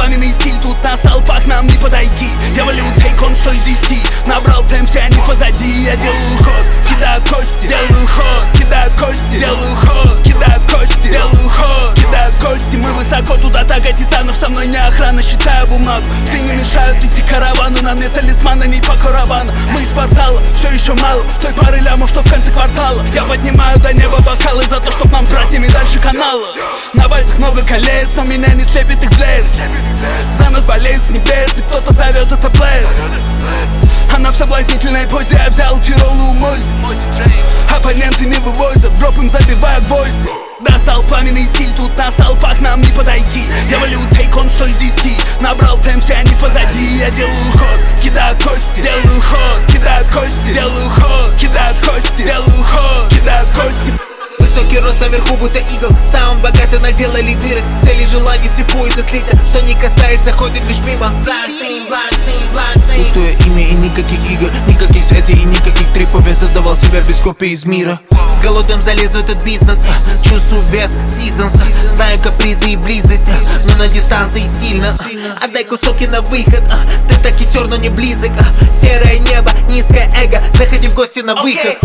пламенный стиль, тут на столпах нам не подойти. Я валю тейк, он стой здесь. Набрал темп, все они позади. Я делаю ход, кидаю кости, делаю ход, кидаю кости, делаю ход, кидаю кости, делаю ход, кидаю кости. Мы высоко, тут атака титанов, со мной не охрана, считаю бумагу. Все не мешают идти каравану, на мне талисманами по каравану. Мы из портала, все еще мало той пары лямов, что в конце квартала. Я поднимаю до неба бокалы за то, чтоб нам братьями дальше канала. На пальцах много колец, но меня не слепит их блеск. За нас болеют с небес, и кто-то зовет это блеск. Она в соблазнительной позе, я взял тяжелую мозь. Оппоненты не вывозят, дроп им забивая гвозди. Достал пламенный стиль, тут на столпах нам не подойти. Я валю тейк, он стой здесь. Набрал темп, все они позади. Я делаю ход, кидаю кости, делаю ход, кидаю кости, делаю ход, кидаю кости, делаю ход, кидаю кости. Высокий рост наверху, будто игл. Саунд богато наделали дыры. Цели желаний слепую заслито. Что не касается, ходит лишь мимо. Пустое имя и никаких игр, никаких связей и никаких трипов. Я создавал себя без копий из мира. Голодом залез в этот бизнес. Чувствую вес, seasons. Знаю капризы и близость, но на дистанции сильно. Отдай кусок и на выход. Ты так и но не близок. Серое небо, низкое эго. Заходи в гости на выход.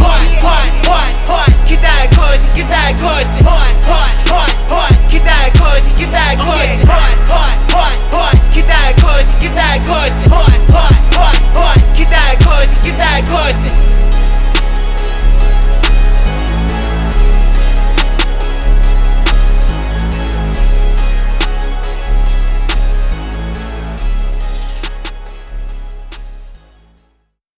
Кидай кость, кидай кость. Кидай кость, кидай кость. Кидай кость, кидай кость.